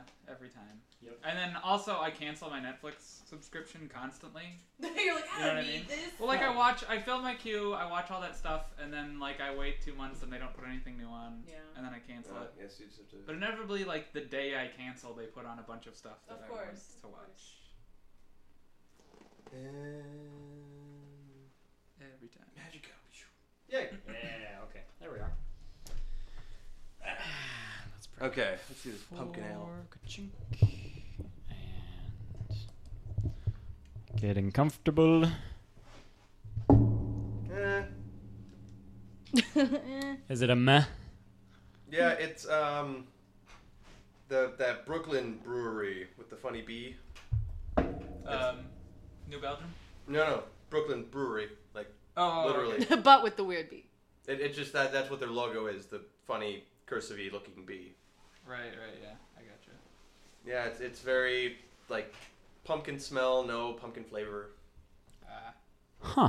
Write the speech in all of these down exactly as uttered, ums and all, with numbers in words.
every time. Yep. And then also I cancel my Netflix subscription constantly. You're like, I You know don't what I need mean? this. Well, like I watch, I fill my queue, I watch all that stuff, and then like I wait two months and they don't put anything new on, Yeah. and then I cancel Uh, it. yes, you just have to. But inevitably, like the day I cancel, they put on a bunch of stuff that Of I course, want of to course. watch And... every time. Magic up. Yay. Yeah, okay. There we are. Let's pray. Okay, let's do this pumpkin ale. Ka-chink. And getting comfortable. Eh. Is it a meh? Yeah, it's um the that Brooklyn brewery with the funny bee. Um, New Belgium. No, no, Brooklyn brewery. Like Oh, literally, okay. But with the weird beat. it it just that that's what their logo is. The funny cursive-y looking bee. Right, right, yeah, I gotcha. Yeah, it's it's very like pumpkin smell, no pumpkin flavor. Uh, Huh.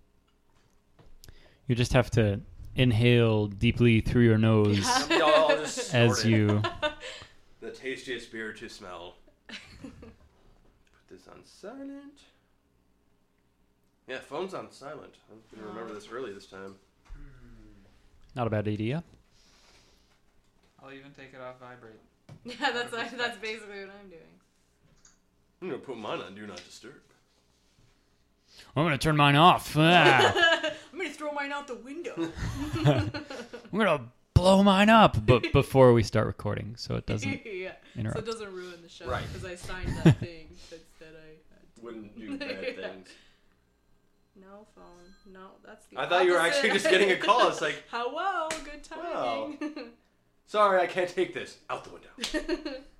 You just have to inhale deeply through your nose Y'all just snort as it. you. The tastiest beer to smell. Put this on silent. Yeah, phone's on silent. I'm gonna remember this early this time. Not a bad idea. I'll even take it off vibrate. Yeah, that's that's basically what I'm doing. I'm gonna put mine on Do Not Disturb. I'm gonna turn mine off. Ah. I'm gonna throw mine out the window. I'm gonna blow mine up, but before we start recording, so it doesn't Yeah, so interrupt. it doesn't ruin the show Right. because I signed that thing that said I had to. Wouldn't do bad Yeah. things. No phone. No, that's the I thought you were opposite. actually just getting a call. It's like, hello, good timing. sorry, I can't take this. Out the window.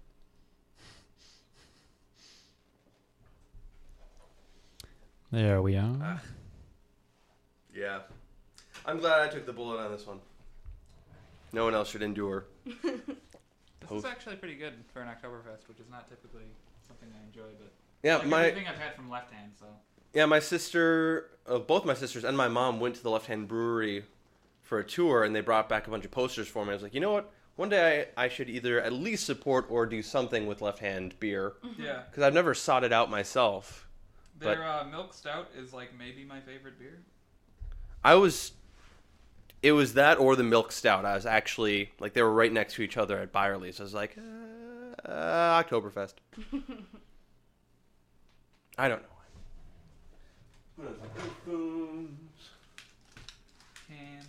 There we are. Ah. Yeah. I'm glad I took the bullet on this one. No one else should endure. This Hope. is actually pretty good for an Oktoberfest, which is not typically something I enjoy, but Yeah, like my everything I've had from Left Hand, so. yeah, my sister, uh, both my sisters and my mom went to the Left Hand Brewery for a tour, and they brought back a bunch of posters for me. I was like, you know what? One day I, I should either at least support or do something with Left Hand beer, Yeah. because I've never sought it out myself. Their But- uh, milk stout is like maybe my favorite beer. I was, it was that or the milk stout. I was actually, like, they were right next to each other at Byerly's. I was like, uh, uh, Oktoberfest. I don't know. Hands.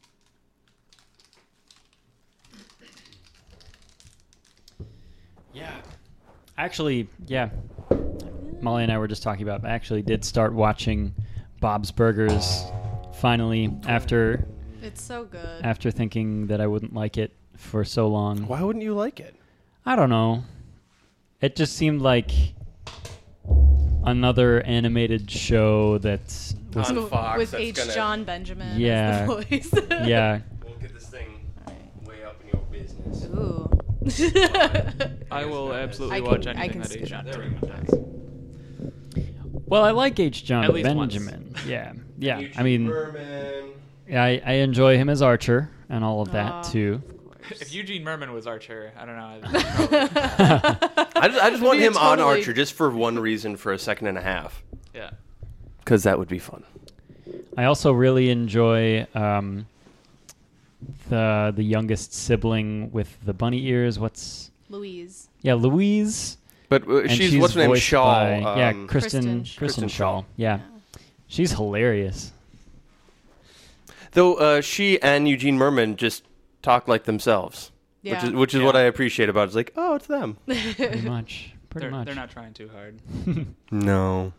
Yeah. Actually, yeah. Molly and I were just talking about. I actually did start watching Bob's Burgers finally after It's so good. after thinking that I wouldn't like it for so long. Why wouldn't you like it? I don't know. It just seemed like another animated show that was On Fox, with that's H. gonna- John Benjamin Yeah. as the voice. yeah. We'll get this thing Alright. way up in your business. Ooh. I will absolutely I can- watch I anything can that skip H. John that. There we go. does. Well, I like H. John At least once. Benjamin. Yeah. Yeah. Eugene I mean, Merman. yeah, I, I enjoy him as Archer and all of that Aw, too. of course. If Eugene Merman was Archer, I don't know. I'd I just, I just want Be him on totally- Archer just for one reason for a second and a half. yeah. Because that would be fun. I also really enjoy um, the the youngest sibling with the bunny ears. What's Louise. yeah, Louise. But uh, And she's, what's her name? voiced Shaw. by- yeah, um, Kristen Kristen Kristen, Shaw. Kristen Shaw. Shaw. Yeah. She's hilarious. Though uh, she and Eugene Merman just talk like themselves. Yeah. Which is, which is Yeah. what I appreciate about it. It's like, oh, it's them. Pretty much. Pretty They're, much. they're not trying too hard. No.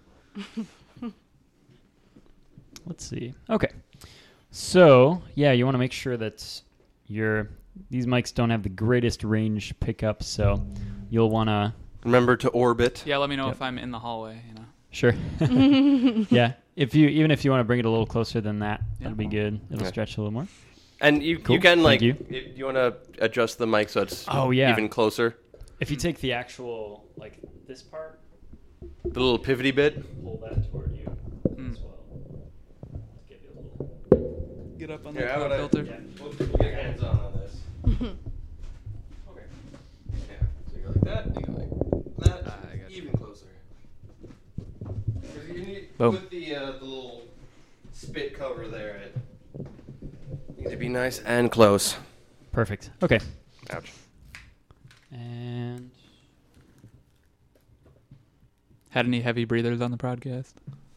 Let's see. Okay. So, yeah, you want to make sure that your these mics don't have the greatest range pickup, so you'll want to Remember to orbit. Yeah, let me know Yep. if I'm in the hallway, you know. sure. yeah. If you even if you want to bring it a little closer than that, Yeah. that'll be good. It'll Okay. stretch a little more. And you Cool. you can, Thank like, you. if you want to adjust the mic so it's Oh, yeah. even closer. If you take the actual like this part, The little pivoty bit. pull that toward you Mm. as well. Give you a little. Get up on Here, the how pop about I- filter. Yeah. We'll, we'll get hands on on this. Okay. Yeah. So you go like that. Boom. Put the, uh, the little spit cover there. It needs to be nice and close. Perfect. Okay. Ouch. And Had any heavy breathers on the podcast?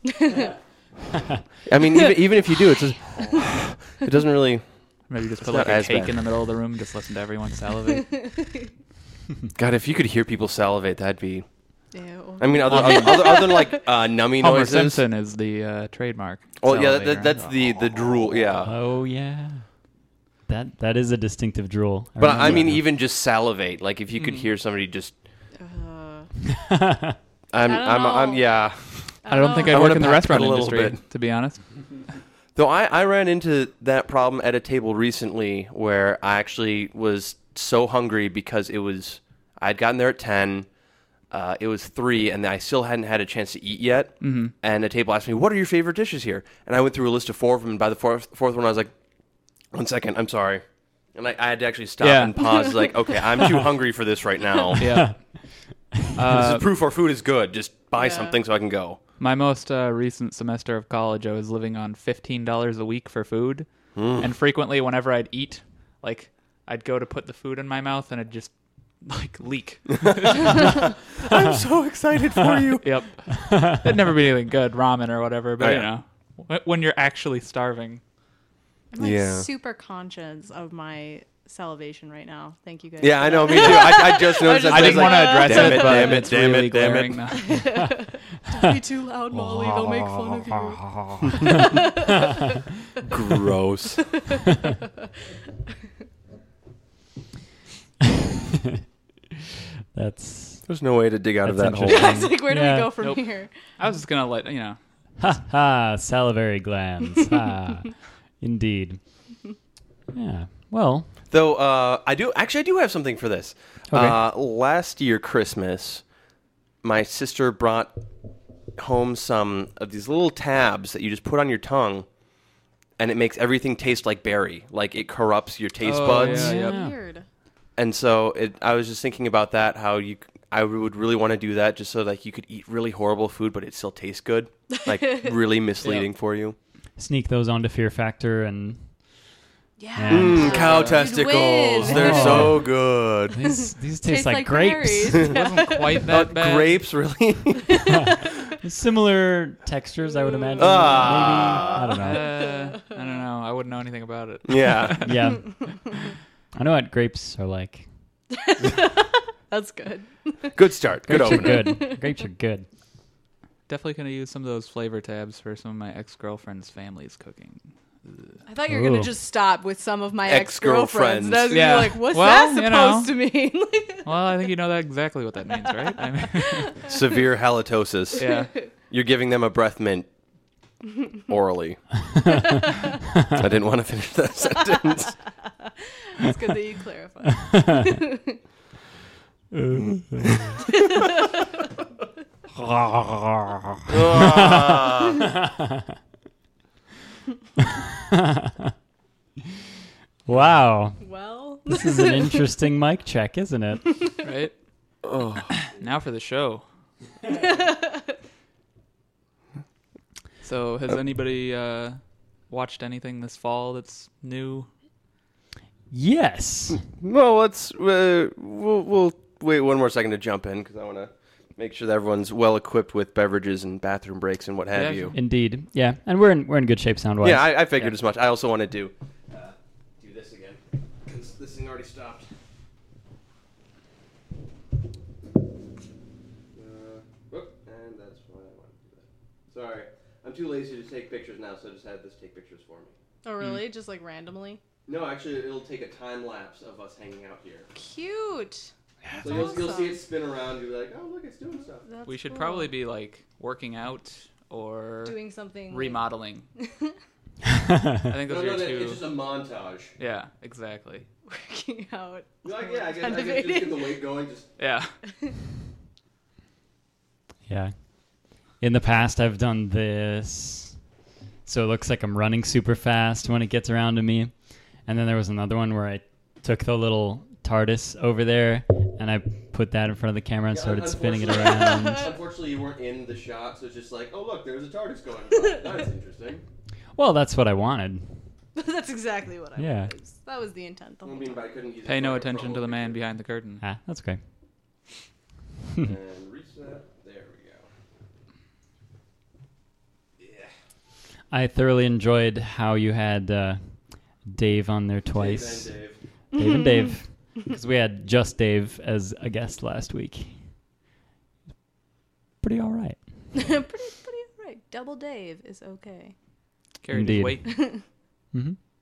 I mean, even even if you do, it's just, it doesn't really. Maybe just It's put like not a as cake bad. in the middle of the room and just listen to everyone salivate. God, if you could hear people salivate, that'd be. Ew. I mean, other other, other, other than like uh, nummy Homer noises. Simpson is the uh, trademark. Oh yeah, salivator. that, that's the the drool. Yeah. oh yeah, that that is a distinctive drool. But I remember mean, that. even just salivate. Like if you could Mhm. hear somebody just. Uh, I'm. I don't I'm. I'm. know. Yeah. I don't think know. I I work wanna in the backpedal restaurant a little industry, bit. to be honest. Though I, I ran into that problem at a table recently where I actually was so hungry because it was I'd gotten there at ten, uh, it was three, and I still hadn't had a chance to eat yet. Mm-hmm. And the table asked me, "What are your favorite dishes here?" And I went through a list of four of them. And by the fourth, fourth one, I was like, "One second, I'm sorry," and I, I had to actually stop Yeah. and pause. Like, okay, I'm too hungry for this right now. Yeah. This Uh, is proof our food is good. Just buy Yeah. something so I can go. my most uh, recent semester of college, I was living on fifteen dollars a week for food. Mm. And frequently, whenever I'd eat, like, I'd go to put the food in my mouth and it'd just, like, leak. I'm so excited for you. Yep. It'd never be anything good, ramen or whatever, but, Oh, you yeah. know, wh- when you're actually starving. I'm like Yeah. super conscious of my salivation right now. Thank you guys. Yeah, for I know. that. Me too. I, I just noticed. I that. I was didn't like, want to address damn it, it, but damn it, it's damn really it, damn it. glaring now. Don't be too loud, Molly. They'll make fun of you. Gross. That's There's no way to dig out of That's that hole. interesting. I was like, where do Yeah. we go from Nope. here? I was just going to let, you know. ha ha salivary glands. Ha. Indeed. Yeah. Well. Though uh, I do actually I do have something for this. Okay. Uh, last year Christmas, my sister brought home some of these little tabs that you just put on your tongue, and it makes everything taste like berry. Like it corrupts your taste Oh, buds. yeah, yep. Yeah. Weird. And so it, I was just thinking about that. How you, I would really want to do that, just so like you could eat really horrible food, but it still tastes good. Like really misleading for you. Sneak those onto Fear Factor and Yeah. Mm, cow You'd testicles. win. They're Oh. so good. these these taste Tastes like, like grapes. berries. It wasn't quite Uh, that bad. grapes, really? Similar textures, I would imagine. Ah. Maybe. I don't know. Uh, I don't know. I wouldn't know anything about it. Yeah. Yeah. I know what grapes are like. That's good. Good start. Good Grapes are opener. good. Grapes are good. Definitely going to use some of those flavor tabs for some of my ex-girlfriend's family's cooking. I thought you were gonna Ooh. just stop with some of my Ex-girlfriends. ex-girlfriends. I was gonna Yeah. be like, what's Well, that you know. supposed to mean? Like, Well, I think you know that exactly what that means, right? I mean, Severe halitosis. yeah. You're giving them a breath mint orally. I didn't want to finish that sentence. it's good that you clarified. Wow. Well, This is an interesting mic check, isn't it? Right? Oh. Now for the show. So, has anybody uh, watched anything this fall that's new? Yes. Well, let's uh, we'll, we'll wait one more second to jump in because I want to make sure that everyone's well equipped with beverages and bathroom breaks and what have Yeah, you. Indeed. Yeah. And we're in we're in good shape sound wise. Yeah, I, I figured Yeah. as much. I also wanted to uh, do this again because this thing already stopped. Uh, whoop, and that's why I wanted to do that. Sorry, I'm too lazy to take pictures now, so I just had this take pictures for me. oh really? Just like randomly? No, actually, it'll take a time lapse of us hanging out here. Cute. So you'll, you'll see awesome. it spin around. You'll be like, oh, look, it's doing stuff. That's We should cool. probably be like working out or doing something like- remodeling. I think No, those no, are no, two. it's just a montage. Yeah, exactly. working out. You're like, yeah, I guess, I guess just get the weight going. Just Yeah. Yeah. In the past, I've done this, so it looks like I'm running super fast when it gets around to me. And then there was another one where I took the little TARDIS over there, and I put that in front of the camera and Yeah, started spinning it unfortunately- around. Unfortunately, you weren't in the shot, so it's just like, oh look, there's a TARDIS going by. That's interesting. Well, that's what I wanted. That's exactly what I Yeah. wanted. That was the intent. The I whole mean, time. but I couldn't use it Pay no for- attention for to the over man here. behind the curtain. Ah, that's okay. And reset. There we go. Yeah. I thoroughly enjoyed how you had uh, Dave on there twice. Dave and Dave. Dave and Dave. Because we had just Dave as a guest last week. Pretty all right. pretty, pretty all right. Double Dave is okay. Carried Indeed. his weight. Mm-hmm.